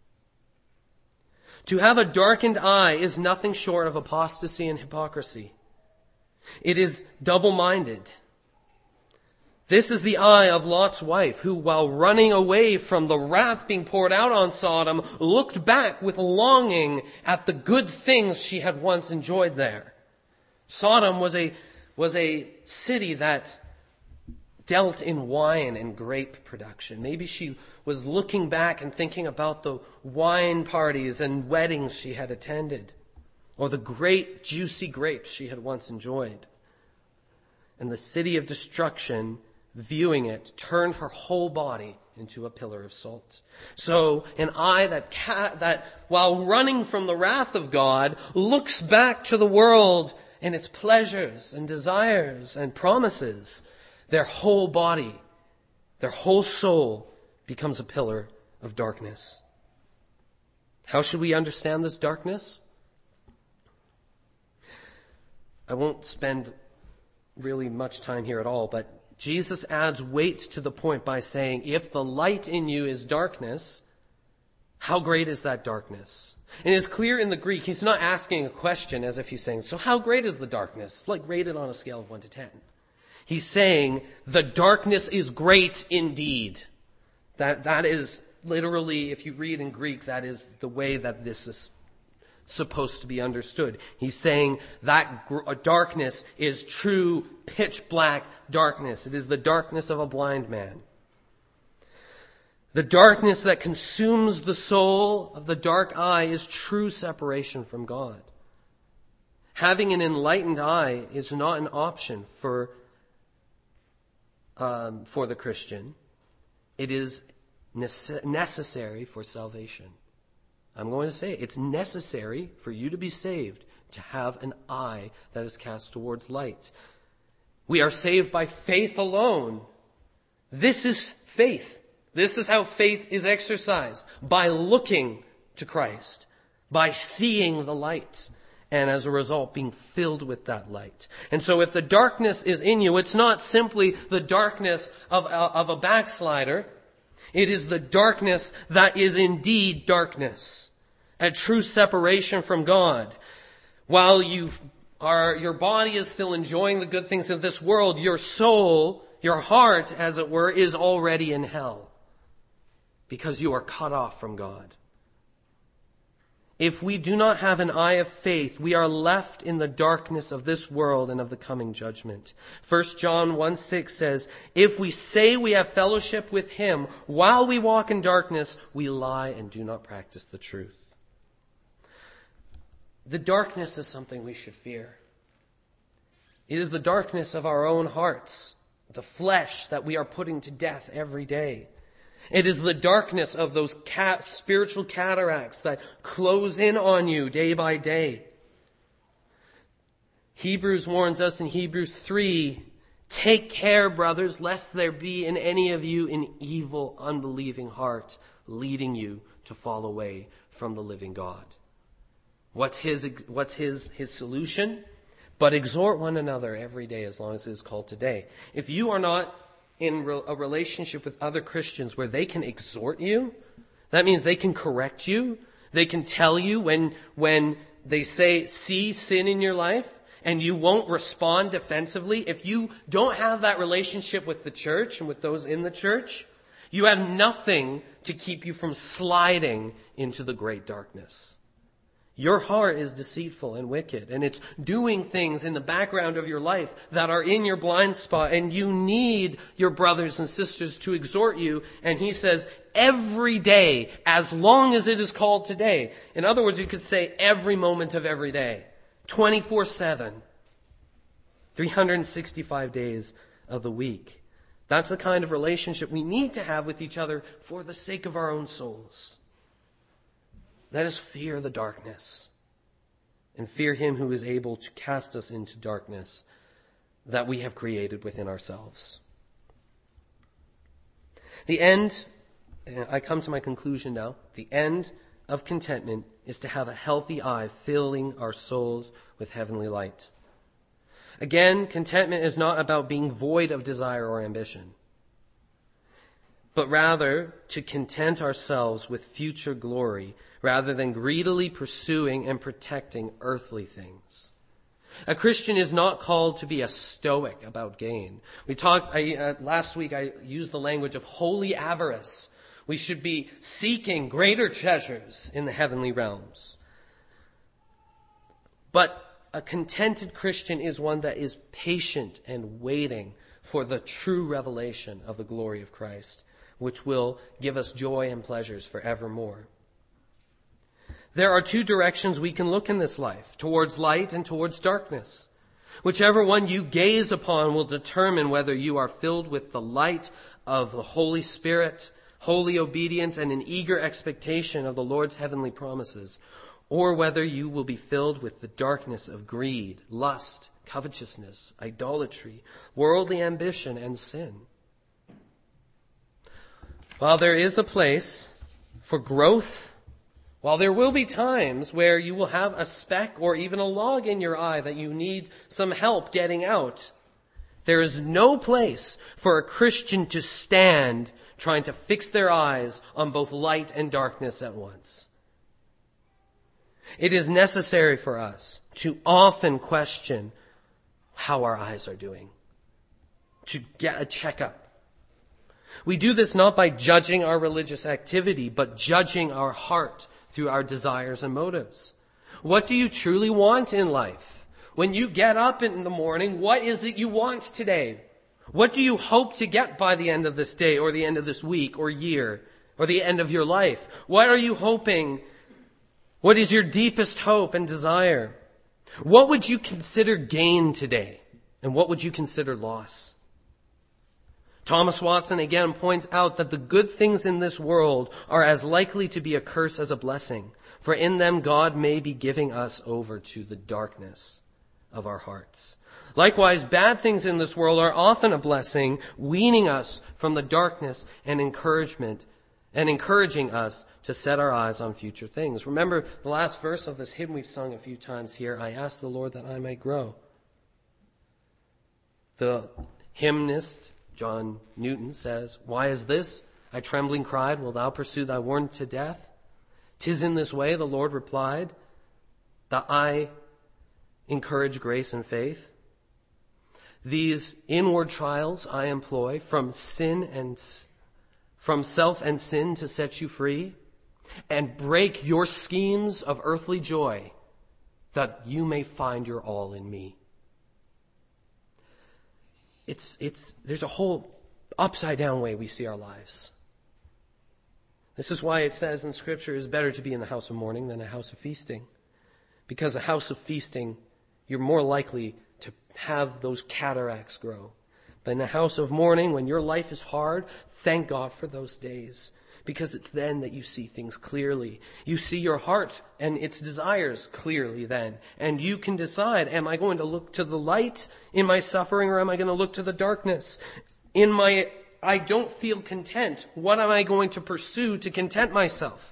To have a darkened eye is nothing short of apostasy and hypocrisy. It is double-minded. This is the eye of Lot's wife, who, while running away from the wrath being poured out on Sodom, looked back with longing at the good things she had once enjoyed there. Sodom was a, was a city that dealt in wine and grape production. Maybe she was looking back and thinking about the wine parties and weddings she had attended, or the great juicy grapes she had once enjoyed. And the city of destruction, viewing it, turned her whole body into a pillar of salt. So an eye that, ca- that while running from the wrath of God, looks back to the world and its pleasures and desires and promises, their whole body, their whole soul becomes a pillar of darkness. How should we understand this darkness? I won't spend really much time here at all, but Jesus adds weight to the point by saying, if the light in you is darkness, how great is that darkness? And it's clear in the Greek, he's not asking a question as if he's saying, so how great is the darkness? Like rated on a scale of one to ten. He's saying, the darkness is great indeed. That, that is literally, if you read in Greek, that is the way that this is supposed to be understood. He's saying that gr- darkness is true pitch black darkness. It is the darkness of a blind man. The darkness that consumes the soul of the dark eye is true separation from God. Having an enlightened eye is not an option for, um, for the Christian. It is nece- necessary for salvation. I'm going to say it. It's necessary for you to be saved to have an eye that is cast towards light. We are saved by faith alone. This is faith. This is how faith is exercised. By looking to Christ. By seeing the light. And as a result, being filled with that light. And so if the darkness is in you, it's not simply the darkness of, of a backslider. It is the darkness that is indeed darkness. A true separation from God. While you are, your body is still enjoying the good things of this world, your soul, your heart, as it were, is already in hell. Because you are cut off from God. If we do not have an eye of faith, we are left in the darkness of this world and of the coming judgment. First John one six says, if we say we have fellowship with him while we walk in darkness, we lie and do not practice the truth. The darkness is something we should fear. It is the darkness of our own hearts, the flesh that we are putting to death every day. It is the darkness of those cat, spiritual cataracts that close in on you day by day. Hebrews warns us in Hebrews three, take care, brothers, lest there be in any of you an evil, unbelieving heart leading you to fall away from the living God. What's his, what's his, his solution? But exhort one another every day as long as it is called today. If you are not in a relationship with other Christians where they can exhort you, that means they can correct you. They can tell you when, when they say, see sin in your life, and you won't respond defensively. If you don't have that relationship with the church and with those in the church, you have nothing to keep you from sliding into the great darkness. Your heart is deceitful and wicked, and it's doing things in the background of your life that are in your blind spot, and you need your brothers and sisters to exhort you. And he says, every day, as long as it is called today. In other words, you could say every moment of every day, twenty-four seven, three hundred sixty-five days of the week. That's the kind of relationship we need to have with each other for the sake of our own souls. Let us fear the darkness and fear him who is able to cast us into darkness that we have created within ourselves. The end, I come to my conclusion now, the end of contentment is to have a healthy eye filling our souls with heavenly light. Again, contentment is not about being void of desire or ambition, but rather to content ourselves with future glory rather than greedily pursuing and protecting earthly things. A Christian is not called to be a stoic about gain. We talked, I, uh, last week I used the language of holy avarice. We should be seeking greater treasures in the heavenly realms. But a contented Christian is one that is patient and waiting for the true revelation of the glory of Christ, which will give us joy and pleasures forevermore. There are two directions we can look in this life, towards light and towards darkness. Whichever one you gaze upon will determine whether you are filled with the light of the Holy Spirit, holy obedience, and an eager expectation of the Lord's heavenly promises, or whether you will be filled with the darkness of greed, lust, covetousness, idolatry, worldly ambition, and sin. While there is a place for growth, while there will be times where you will have a speck or even a log in your eye that you need some help getting out, there is no place for a Christian to stand trying to fix their eyes on both light and darkness at once. It is necessary for us to often question how our eyes are doing, to get a checkup. We do this not by judging our religious activity, but judging our heart through our desires and motives. What do you truly want in life? When you get up in the morning, what is it you want today? What do you hope to get by the end of this day or the end of this week or year or the end of your life? What are you hoping? What is your deepest hope and desire? What would you consider gain today? And what would you consider loss? Thomas Watson again points out that the good things in this world are as likely to be a curse as a blessing, for in them God may be giving us over to the darkness of our hearts. Likewise, bad things in this world are often a blessing, weaning us from the darkness and encouragement, and encouraging us to set our eyes on future things. Remember the last verse of this hymn we've sung a few times here, I ask the Lord that I may grow. The hymnist John Newton says, why is this? I trembling cried, will thou pursue thy worm to death? 'Tis in this way, the Lord replied, that I encourage grace and faith. These inward trials I employ from sin and from self and sin to set you free and break your schemes of earthly joy that you may find your all in me. It's, it's, there's a whole upside down way we see our lives. This is why it says in Scripture, it's better to be in the house of mourning than a house of feasting. Because a house of feasting, you're more likely to have those cataracts grow. But in a house of mourning, when your life is hard, thank God for those days. Because it's then that you see things clearly. You see your heart and its desires clearly then. And you can decide, am I going to look to the light in my suffering or am I going to look to the darkness? In my, I don't feel content. What am I going to pursue to content myself?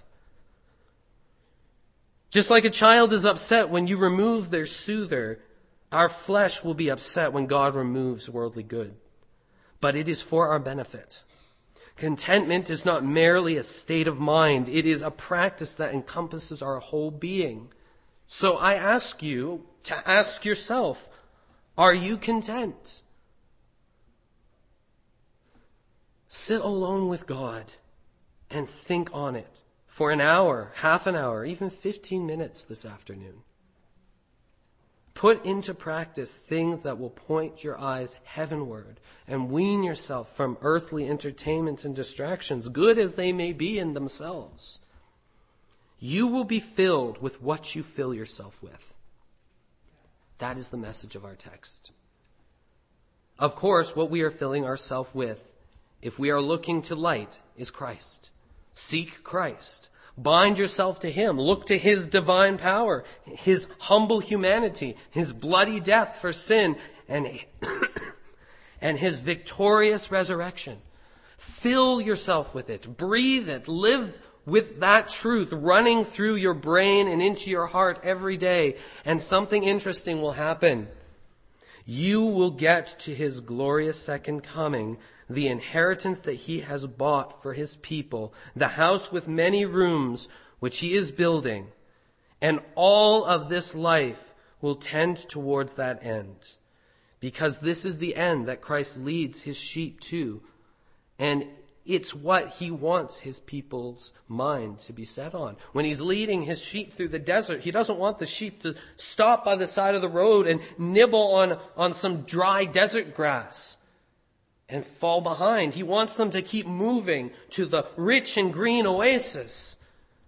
Just like a child is upset when you remove their soother, our flesh will be upset when God removes worldly good. But it is for our benefit. Contentment is not merely a state of mind. It is a practice that encompasses our whole being. So I ask you to ask yourself, are you content? Sit alone with God and think on it for an hour, half an hour, even fifteen minutes this afternoon. Put into practice things that will point your eyes heavenward and wean yourself from earthly entertainments and distractions, good as they may be in themselves. You will be filled with what you fill yourself with. That is the message of our text. Of course, what we are filling ourselves with, if we are looking to light, is Christ. Seek Christ. Bind yourself to Him. Look to His divine power, His humble humanity, His bloody death for sin, and, and His victorious resurrection. Fill yourself with it. Breathe it. Live with that truth running through your brain and into your heart every day, and something interesting will happen. You will get to His glorious second coming, the inheritance that He has bought for His people, the house with many rooms which He is building, and all of this life will will tend towards that end. Because this is the end that Christ leads his sheep to. And it's what he wants his people's mind to be set on. When he's leading his sheep through the desert, he doesn't want the sheep to stop by the side of the road and nibble on, on some dry desert grass and fall behind. He wants them to keep moving to the rich and green oasis.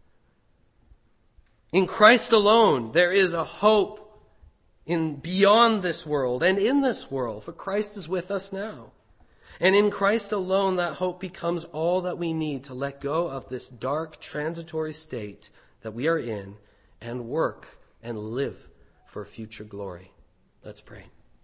In Christ alone, there is a hope in beyond this world and in this world, for Christ is with us now. And in Christ alone, that hope becomes all that we need to let go of this dark, transitory state that we are in and work and live for future glory. Let's pray.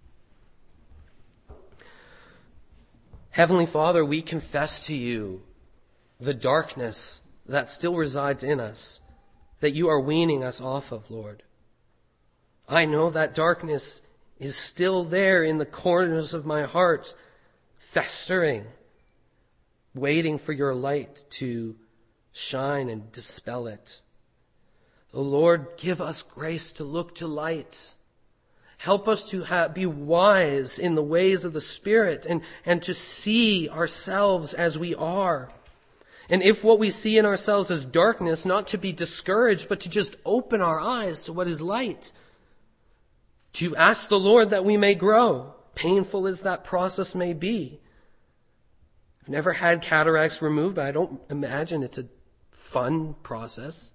Heavenly Father, we confess to you the darkness that still resides in us, that you are weaning us off of, Lord. I know that darkness is still there in the corners of my heart, festering, waiting for your light to shine and dispel it. O Lord, give us grace to look to light. Help us to have, be wise in the ways of the Spirit and, and to see ourselves as we are. And if what we see in ourselves is darkness, not to be discouraged, but to just open our eyes to what is light. To ask the Lord that we may grow, painful as that process may be. I've never had cataracts removed, but I don't imagine it's a fun process.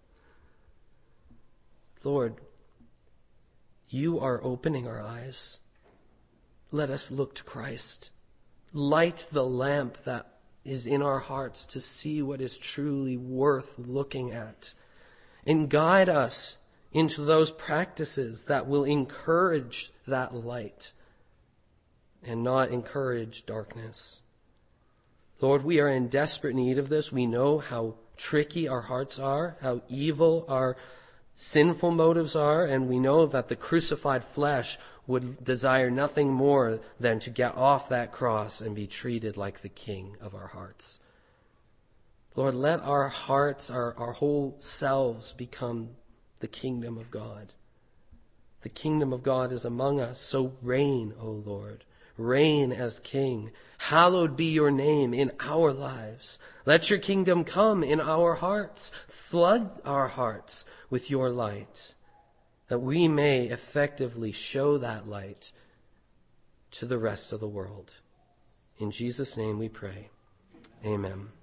Lord, you are opening our eyes. Let us look to Christ. Light the lamp that is in our hearts to see what is truly worth looking at. And guide us into those practices that will encourage that light and not encourage darkness. Lord, we are in desperate need of this. We know how tricky our hearts are, how evil our sinful motives are, and we know that the crucified flesh would desire nothing more than to get off that cross and be treated like the king of our hearts. Lord, let our hearts, our, our whole selves become the kingdom of God. The kingdom of God is among us, so reign, O Lord. Reign as King. Hallowed be your name in our lives. Let your kingdom come in our hearts. Flood our hearts with your light, that we may effectively show that light to the rest of the world. In Jesus' name we pray. Amen.